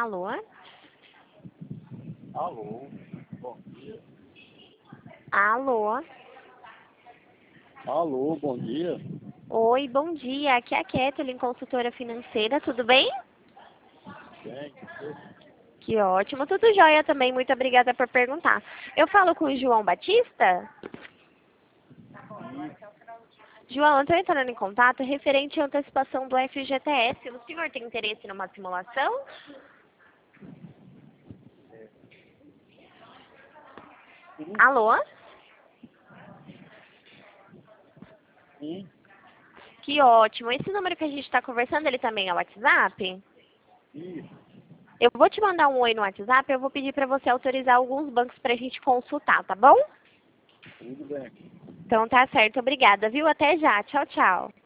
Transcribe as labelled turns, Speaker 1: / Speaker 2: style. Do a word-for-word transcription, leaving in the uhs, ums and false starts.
Speaker 1: Alô?
Speaker 2: Alô, bom dia.
Speaker 1: Alô?
Speaker 2: Alô, bom dia.
Speaker 1: Oi, bom dia. Aqui é a Kathleen, consultora financeira. Tudo bem?
Speaker 2: Bem,
Speaker 1: Que ótimo. Tudo jóia também. Muito obrigada por perguntar. Eu falo com o João Batista? João, eu estou entrando em contato referente à antecipação do F G T S. O senhor tem interesse numa simulação?
Speaker 2: sim,
Speaker 1: Alô?
Speaker 2: sim,
Speaker 1: Que ótimo. Esse número que a gente está conversando, ele também é o WhatsApp?
Speaker 2: isso,
Speaker 1: Eu vou te mandar um oi no WhatsApp, eu vou pedir para você autorizar alguns bancos para a gente consultar, tá bom?
Speaker 2: tudo bem.
Speaker 1: Então tá certo, obrigada, viu? Até já. Tchau, tchau.